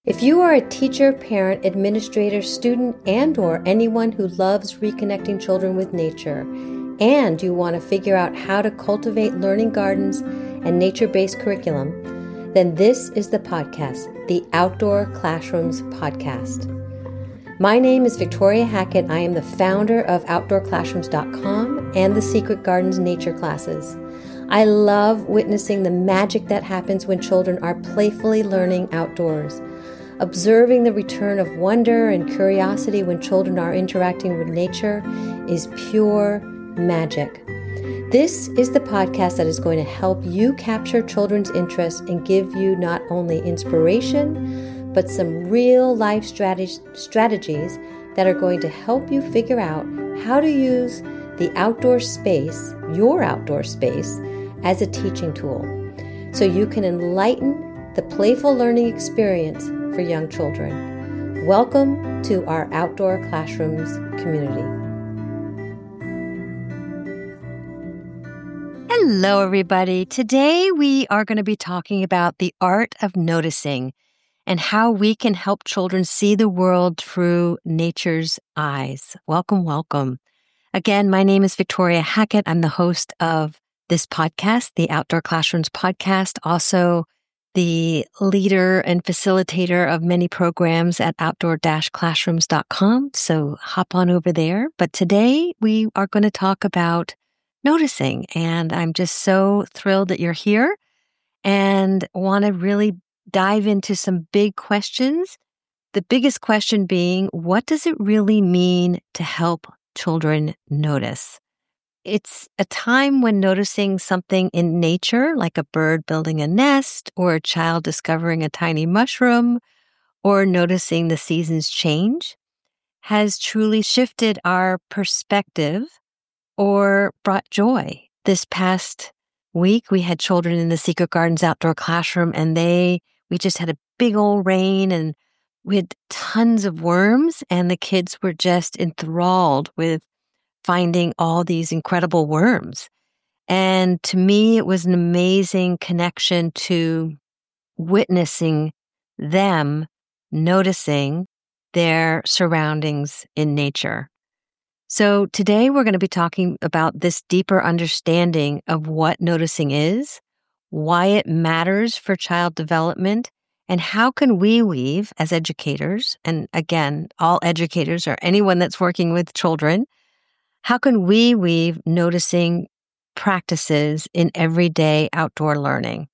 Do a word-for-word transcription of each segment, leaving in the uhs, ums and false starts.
If you are a teacher, parent, administrator, student, and or anyone who loves reconnecting children with nature, and you want to figure out how to cultivate learning gardens and nature-based curriculum, then this is the podcast, the Outdoor Classrooms Podcast. My name is Victoria Hackett. I am the founder of outdoor classrooms dot com and the Secret Gardens Nature Classes. I love witnessing the magic that happens when children are playfully learning outdoors. Observing the return of wonder and curiosity when children are interacting with nature is pure magic. This is the podcast that is going to help you capture children's interest and give you not only inspiration, but some real life strategies strategies that are going to help you figure out how to use the outdoor space, your outdoor space, as a teaching tool, so you can enlighten the playful learning experience for young children. Welcome to our Outdoor Classrooms community. Hello, everybody. Today we are going to be talking about the art of noticing and how we can help children see the world through nature's eyes. Welcome, welcome. Again, my name is Victoria Hackett. I'm the host of this podcast, the Outdoor Classrooms Podcast, also the leader and facilitator of many programs at outdoor dash classrooms dot com. So hop on over there. But today we are going to talk about noticing. And I'm just so thrilled that you're here and want to really dive into some big questions. The biggest question being, what does it really mean to help children notice? It's a time when noticing something in nature, like a bird building a nest, or a child discovering a tiny mushroom, or noticing the seasons change, has truly shifted our perspective or brought joy. This past week, we had children in the Secret Gardens outdoor classroom, and they, we just had a big old rain, and we had tons of worms, and the kids were just enthralled with finding all these incredible worms. And to me, it was an amazing connection to witnessing them noticing their surroundings in nature. So today we're going to be talking about this deeper understanding of what noticing is, why it matters for child development, and how can we weave as educators, and again, all educators or anyone that's working with children, how can we weave noticing practices in everyday outdoor learning?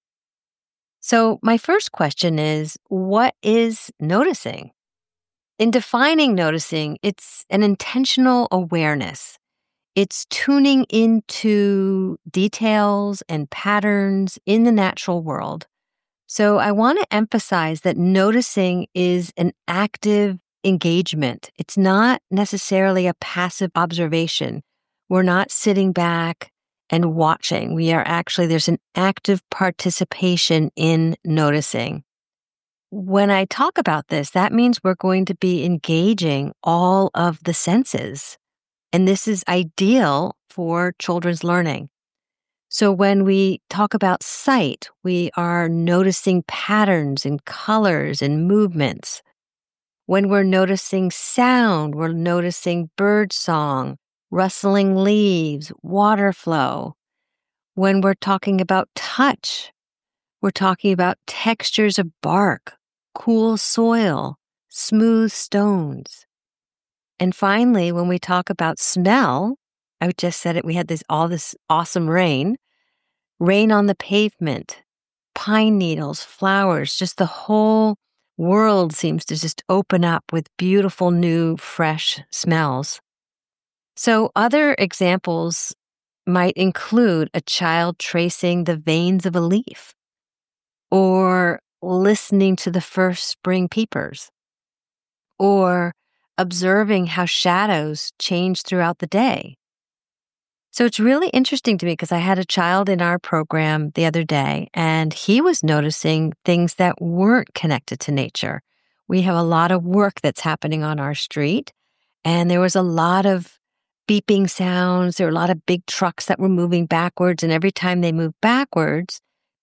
So my first question is, what is noticing? In defining noticing, it's an intentional awareness. It's tuning into details and patterns in the natural world. So I want to emphasize that noticing is an active engagement. It's not necessarily a passive observation. We're not sitting back and watching. We are actually, there's an active participation in noticing. When I talk about this, that means we're going to be engaging all of the senses. And this is ideal for children's learning. So when we talk about sight, we are noticing patterns and colors and movements. When we're noticing sound, we're noticing bird song, rustling leaves, water flow. When we're talking about touch, we're talking about textures of bark, cool soil, smooth stones. And finally, when we talk about smell, I just said it, we had this all this awesome rain, rain on the pavement, pine needles, flowers, just the whole world seems to just open up with beautiful, new, fresh smells. So other examples might include a child tracing the veins of a leaf or listening to the first spring peepers or observing how shadows change throughout the day. So it's really interesting to me because I had a child in our program the other day, and he was noticing things that weren't connected to nature. We have a lot of work that's happening on our street, and there was a lot of beeping sounds. There were a lot of big trucks that were moving backwards, and every time they moved backwards,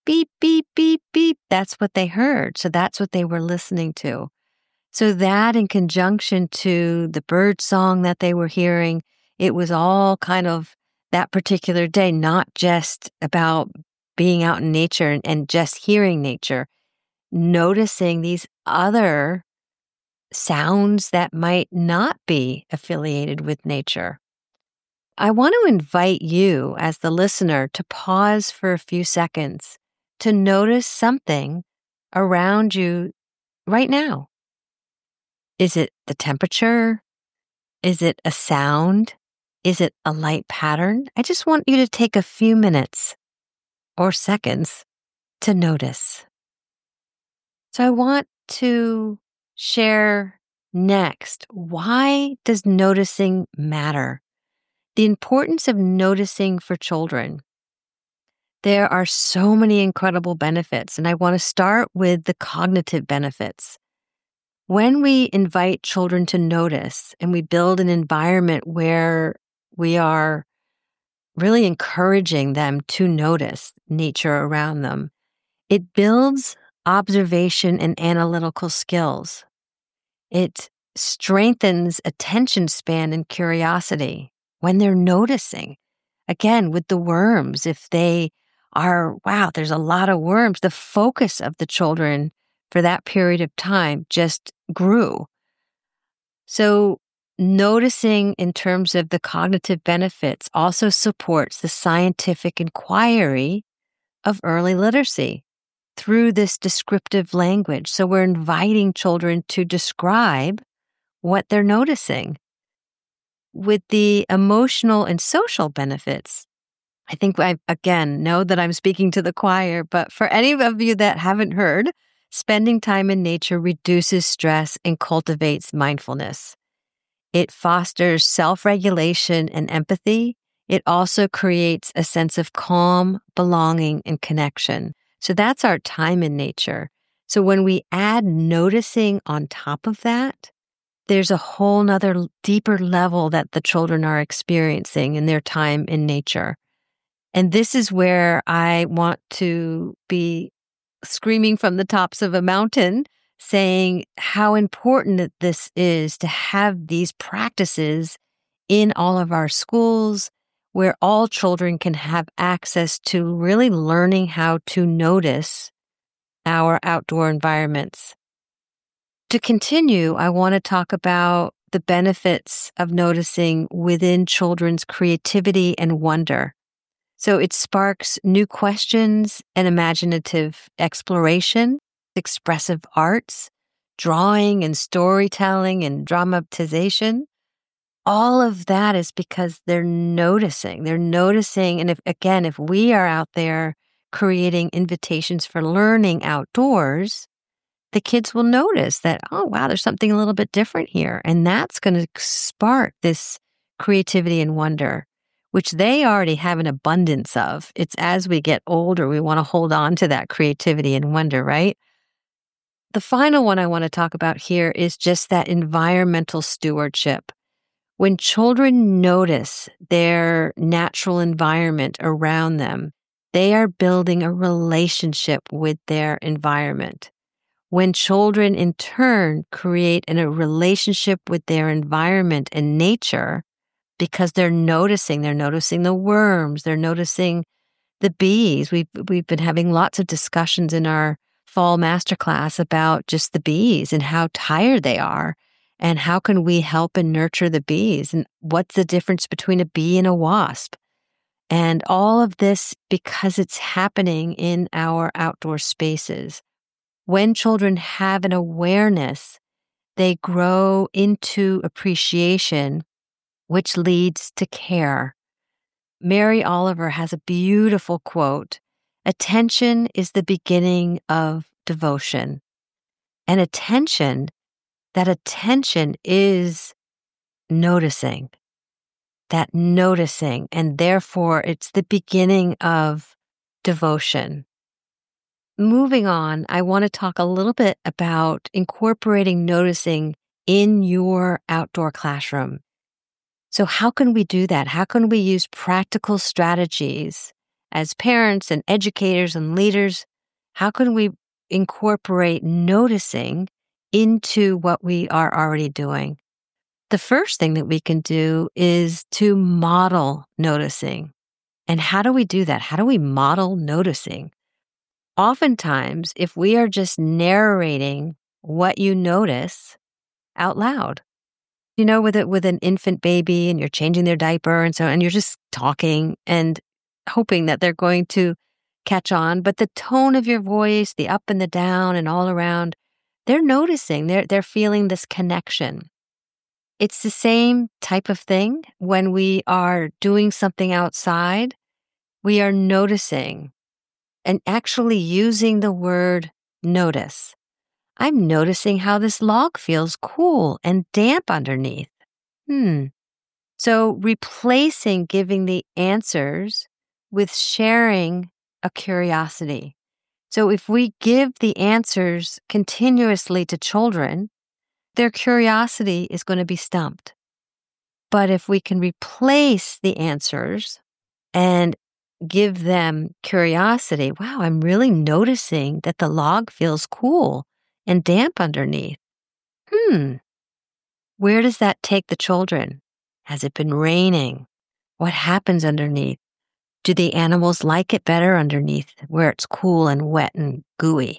beep, beep, beep, beep. That's what they heard. So that's what they were listening to. So that in conjunction to the bird song that they were hearing, it was all kind of that particular day, not just about being out in nature and, and just hearing nature, noticing these other sounds that might not be affiliated with nature. I want to invite you as the listener to pause for a few seconds to notice something around you right now. Is it the temperature? Is it a sound? Is it a light pattern? I just want you to take a few minutes or seconds to notice. So I want to share next, why does noticing matter? The importance of noticing for children. There are so many incredible benefits, and I want to start with the cognitive benefits. When we invite children to notice and we build an environment where we are really encouraging them to notice nature around them, it builds observation and analytical skills. It strengthens attention span and curiosity when they're noticing. Again, with the worms, if they are, wow, there's a lot of worms, the focus of the children for that period of time just grew. So noticing in terms of the cognitive benefits also supports the scientific inquiry of early literacy through this descriptive language. So we're inviting children to describe what they're noticing. With the emotional and social benefits, I think I, again, know that I'm speaking to the choir, but for any of you that haven't heard, spending time in nature reduces stress and cultivates mindfulness. It fosters self-regulation and empathy. It also creates a sense of calm, belonging, and connection. So that's our time in nature. So when we add noticing on top of that, there's a whole nother deeper level that the children are experiencing in their time in nature. And this is where I want to be screaming from the tops of a mountain, saying how important that this is to have these practices in all of our schools, where all children can have access to really learning how to notice our outdoor environments. To continue, I want to talk about the benefits of noticing within children's creativity and wonder. So it sparks new questions and imaginative exploration, expressive arts, drawing and storytelling and dramatization. All of that is because they're noticing. They're noticing. And if, again, if we are out there creating invitations for learning outdoors, the kids will notice that, oh, wow, there's something a little bit different here. And that's going to spark this creativity and wonder, which they already have an abundance of. It's as we get older, we want to hold on to that creativity and wonder, right? The final one I want to talk about here is just that environmental stewardship. When children notice their natural environment around them, they are building a relationship with their environment. When children in turn create in a relationship with their environment and nature, because they're noticing, they're noticing the worms, they're noticing the bees. We've, we've been having lots of discussions in our fall masterclass about just the bees and how tired they are and how can we help and nurture the bees and what's the difference between a bee and a wasp. And all of this because it's happening in our outdoor spaces. When children have an awareness, they grow into appreciation, which leads to care. Mary Oliver has a beautiful quote, "Attention is the beginning of devotion." And attention, that attention is noticing, that noticing, and therefore it's the beginning of devotion. Moving on, I want to talk a little bit about incorporating noticing in your outdoor classroom. So how can we do that? How can we use practical strategies as parents and educators and leaders, how can we incorporate noticing into what we are already doing? The first thing that we can do is to model noticing. And how do we do that? How do we model noticing? Oftentimes, if we are just narrating what you notice out loud, you know, with it with an infant baby and you're changing their diaper and so, and you're just talking and hoping that they're going to catch on. But the tone of your voice, the up and the down and all around, they're noticing, they're, they're feeling this connection. It's the same type of thing when we are doing something outside. We are noticing and actually using the word notice. I'm noticing how this log feels cool and damp underneath. Hmm. So replacing giving the answers with sharing a curiosity. So if we give the answers continuously to children, their curiosity is going to be stumped. But if we can replace the answers and give them curiosity, wow, I'm really noticing that the log feels cool and damp underneath. Hmm, where does that take the children? Has it been raining? What happens underneath? Do the animals like it better underneath where it's cool and wet and gooey?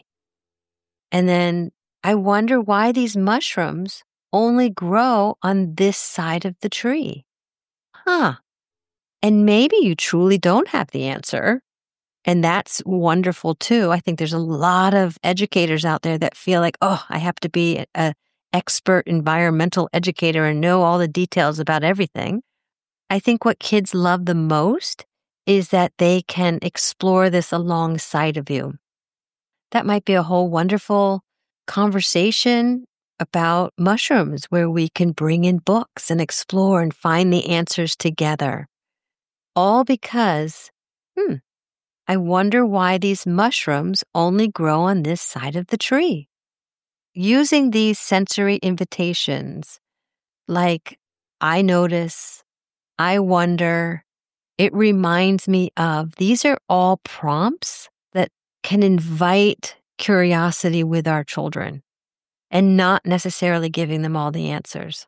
And then I wonder why these mushrooms only grow on this side of the tree. Huh. And maybe you truly don't have the answer. And that's wonderful too. I think there's a lot of educators out there that feel like, oh, I have to be an expert environmental educator and know all the details about everything. I think what kids love the most is that they can explore this alongside of you. That might be a whole wonderful conversation about mushrooms where we can bring in books and explore and find the answers together. All because, hmm, I wonder why these mushrooms only grow on this side of the tree. Using these sensory invitations, like I notice, I wonder, it reminds me of, these are all prompts that can invite curiosity with our children and not necessarily giving them all the answers.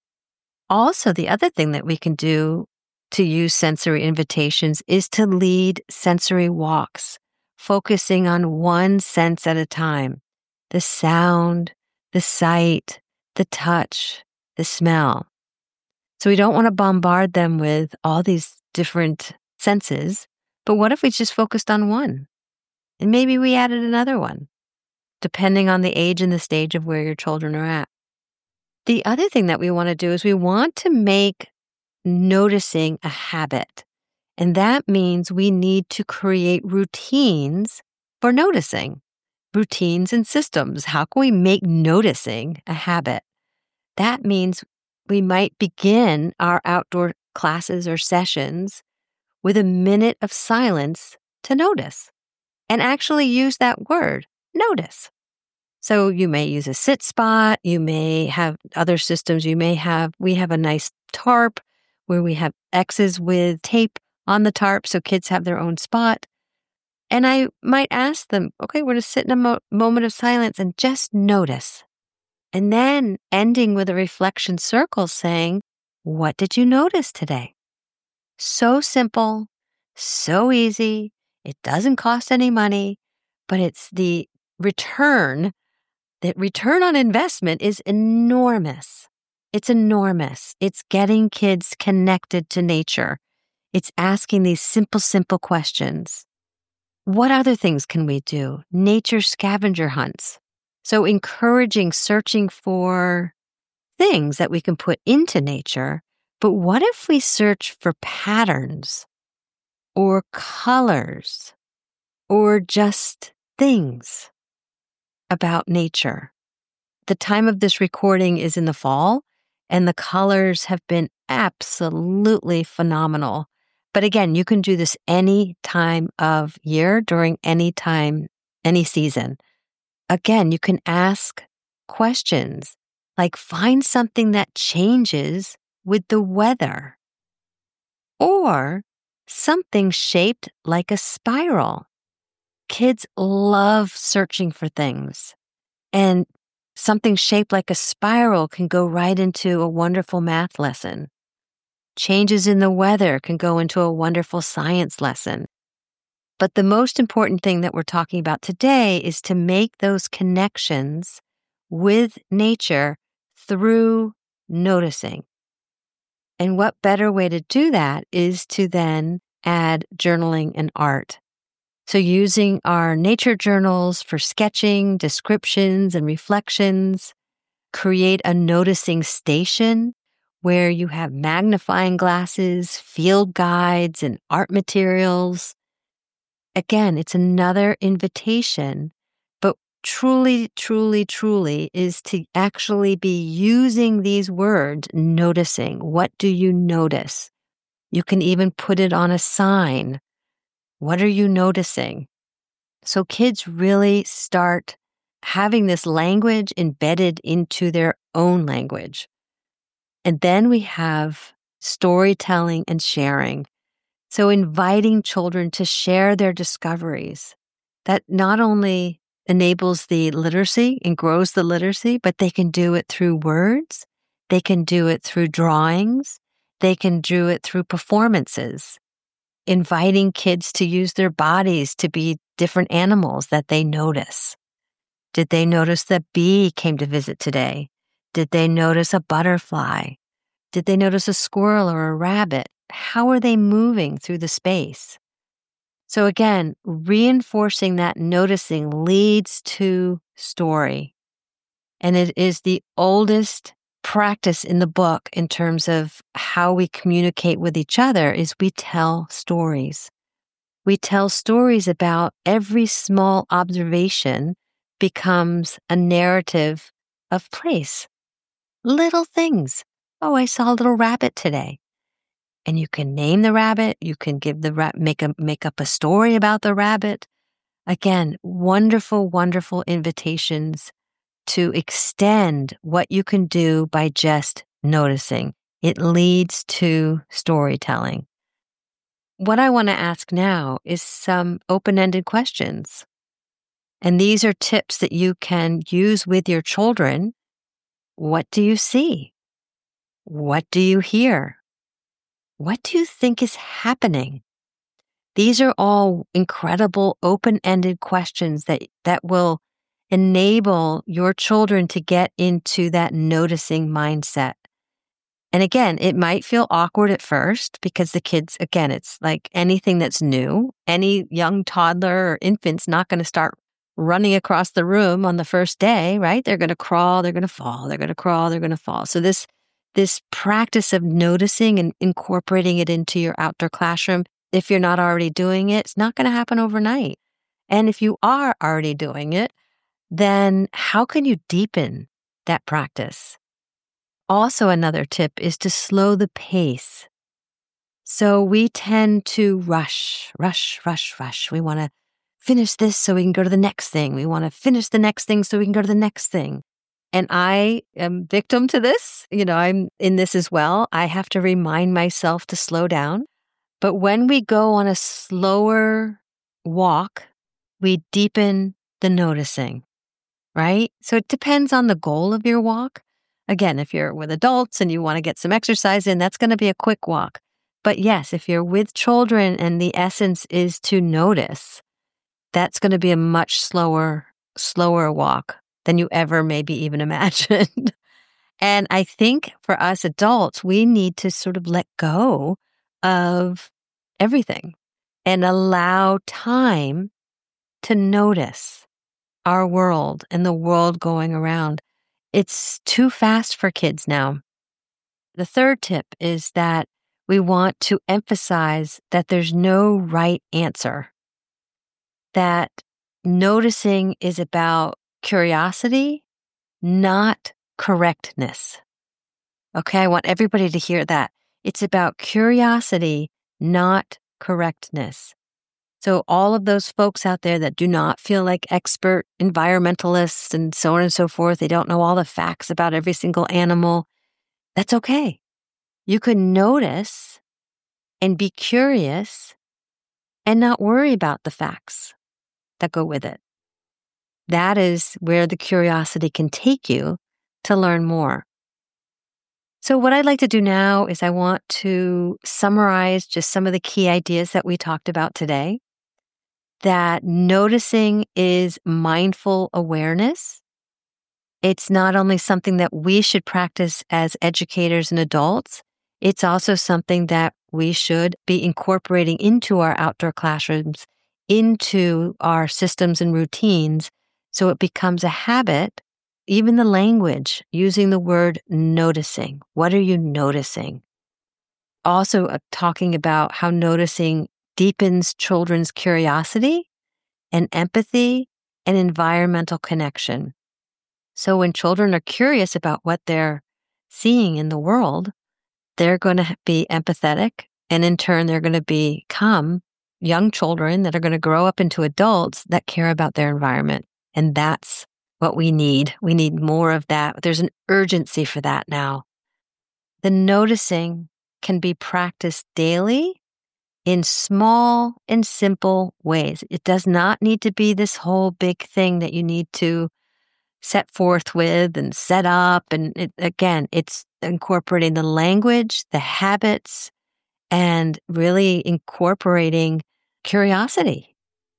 Also, the other thing that we can do to use sensory invitations is to lead sensory walks, focusing on one sense at a time. The sound, the sight, the touch, the smell. So we don't want to bombard them with all these different senses, but what if we just focused on one? And maybe we added another one, depending on the age and the stage of where your children are at. The other thing that we want to do is we want to make noticing a habit. And that means we need to create routines for noticing, routines and systems. How can we make noticing a habit? That means we might begin our outdoor classes or sessions with a minute of silence to notice and actually use that word, notice. So you may use a sit spot. You may have other systems. You may have, we have a nice tarp where we have X's with tape on the tarp so kids have their own spot. And I might ask them, okay, we're going to sit in a mo- moment of silence and just notice. And then ending with a reflection circle saying, what did you notice today? So simple, so easy. It doesn't cost any money, but it's the return. That return on investment is enormous. It's enormous. It's getting kids connected to nature. It's asking these simple, simple questions. What other things can we do? Nature scavenger hunts. So encouraging searching for things that we can put into nature. But what if we search for patterns or colors or just things about nature? The time of this recording is in the fall, and the colors have been absolutely phenomenal. But again, you can do this any time of year, during any time, any season. Again, you can ask questions like find something that changes with the weather. Or something shaped like a spiral. Kids love searching for things, and something shaped like a spiral can go right into a wonderful math lesson. Changes in the weather can go into a wonderful science lesson. But the most important thing that we're talking about today is to make those connections with nature through noticing. And what better way to do that is to then add journaling and art. So using our nature journals for sketching, descriptions, and reflections, create a noticing station where you have magnifying glasses, field guides, and art materials. Again, it's another invitation, but truly, truly, truly is to actually be using these words, noticing. What do you notice? You can even put it on a sign. What are you noticing? So kids really start having this language embedded into their own language. And then we have storytelling and sharing. So inviting children to share their discoveries, that not only enables the literacy and grows the literacy, but they can do it through words. They can do it through drawings. They can do it through performances. Inviting kids to use their bodies to be different animals that they notice. Did they notice the bee came to visit today? Did they notice a butterfly? Did they notice a squirrel or a rabbit? How are they moving through the space? So again, reinforcing that noticing leads to story. And it is the oldest practice in the book in terms of how we communicate with each other is we tell stories. We tell stories about every small observation becomes a narrative of place. Little things. Oh, I saw a little rabbit today. And you can name the rabbit. You can give the ra- make a make up a story about the rabbit. Again, wonderful, wonderful invitations to extend what you can do by just noticing. It leads to storytelling. What I want to ask now is some open-ended questions. And these are tips that you can use with your children. What do you see? What do you hear? What do you think is happening? These are all incredible open-ended questions that, that will enable your children to get into that noticing mindset. And again, it might feel awkward at first because the kids, again, it's like anything that's new. Any young toddler or infant's not going to start running across the room on the first day, right? They're going to crawl, they're going to fall, they're going to crawl, they're going to fall. So this, this practice of noticing and incorporating it into your outdoor classroom, if you're not already doing it, it's not going to happen overnight. And if you are already doing it, then how can you deepen that practice? Also, another tip is to slow the pace. So we tend to rush, rush, rush, rush. We want to finish this so we can go to the next thing. We want to finish the next thing so we can go to the next thing. And I am victim to this. You know, I'm in this as well. I have to remind myself to slow down. But when we go on a slower walk, we deepen the noticing, right? So it depends on the goal of your walk. Again, if you're with adults and you want to get some exercise in, that's going to be a quick walk. But yes, if you're with children and the essence is to notice, that's going to be a much slower, slower walk than you ever maybe even imagined. And I think for us adults, we need to sort of let go of everything and allow time to notice our world and the world going around. It's too fast for kids now. The third tip is that we want to emphasize that there's no right answer, that noticing is about curiosity, not correctness. Okay, I want everybody to hear that. It's about curiosity, not correctness. So all of those folks out there that do not feel like expert environmentalists and so on and so forth, they don't know all the facts about every single animal, that's okay. You can notice and be curious and not worry about the facts that go with it. That is where the curiosity can take you to learn more. So what I'd like to do now is I want to summarize just some of the key ideas that we talked about today. That noticing is mindful awareness. It's not only something that we should practice as educators and adults, it's also something that we should be incorporating into our outdoor classrooms, into our systems and routines, so it becomes a habit. Even the language, using the word noticing. What are you noticing? Also uh, talking about how noticing deepens children's curiosity and empathy and environmental connection. So when children are curious about what they're seeing in the world, they're going to be empathetic, and in turn, they're going to become young children that are going to grow up into adults that care about their environment. And that's what we need. We need more of that. There's an urgency for that now. The noticing can be practiced daily in small and simple ways. It does not need to be this whole big thing that you need to set forth with and set up. And it, again, it's incorporating the language, the habits, and really incorporating curiosity.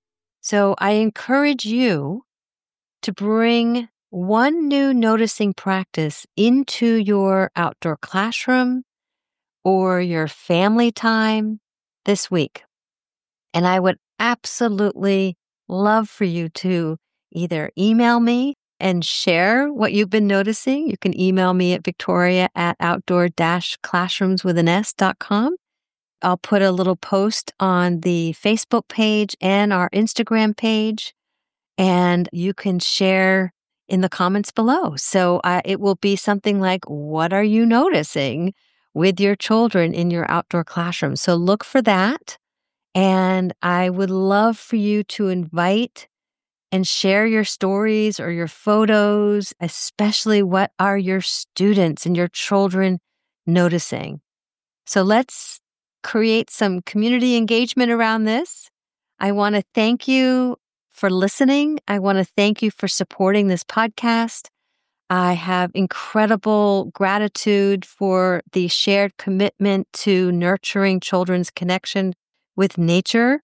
So I encourage you to bring one new noticing practice into your outdoor classroom or your family time this week. And I would absolutely love for you to either email me and share what you've been noticing. You can email me at victoria at outdoor dash classrooms with an S dot com. I'll put a little post on the Facebook page and our Instagram page, and you can share in the comments below. So uh, it will be something like, what are you noticing with your children in your outdoor classroom? So look for that. And I would love for you to invite and share your stories or your photos, especially what are your students and your children noticing. So let's create some community engagement around this. I want to thank you for listening. I want to thank you for supporting this podcast. I have incredible gratitude for the shared commitment to nurturing children's connection with nature.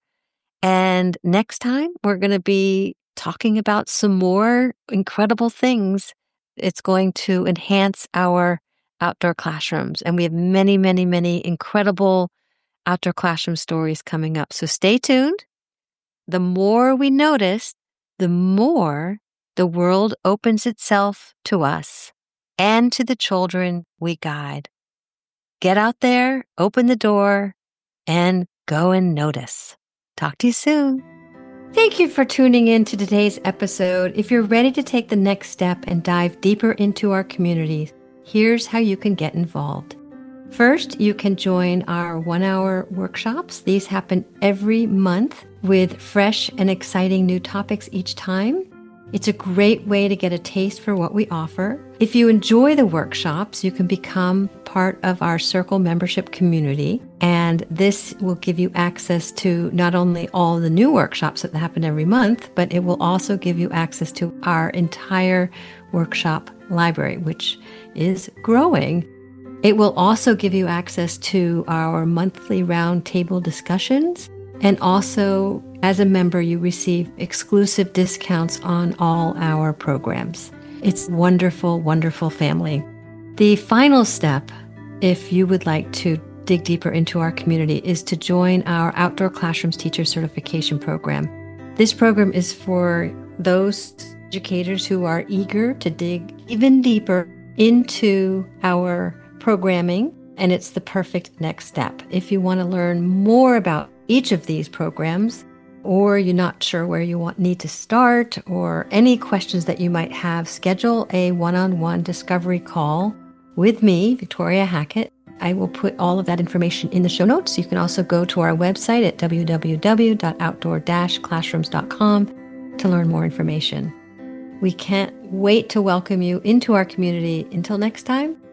And next time, we're going to be talking about some more incredible things. It's going to enhance our outdoor classrooms. And we have many, many, many incredible outdoor classroom stories coming up. So stay tuned. The more we notice, the more the world opens itself to us and to the children we guide. Get out there, open the door, and go and notice. Talk to you soon. Thank you for tuning in to today's episode. If you're ready to take the next step and dive deeper into our communities, here's how you can get involved. First, you can join our one-hour workshops. These happen every month with fresh and exciting new topics each time. It's a great way to get a taste for what we offer. If you enjoy the workshops, you can become part of our Circle membership community, and this will give you access to not only all the new workshops that happen every month, but it will also give you access to our entire workshop library, which is growing. It will also give you access to our monthly roundtable discussions. And also, as a member, you receive exclusive discounts on all our programs. It's wonderful, wonderful family. The final step, if you would like to dig deeper into our community, is to join our Outdoor Classrooms Teacher Certification Program. This program is for those educators who are eager to dig even deeper into our programming, and it's the perfect next step. If you want to learn more about each of these programs, or you're not sure where you want need to start, or any questions that you might have, schedule a one-on-one discovery call with me, Victoria Hackett. I will put all of that information in the show notes. You can also go to our website at w w w dot outdoor dash classrooms dot com to learn more information. We can't wait to welcome you into our community. Until next time,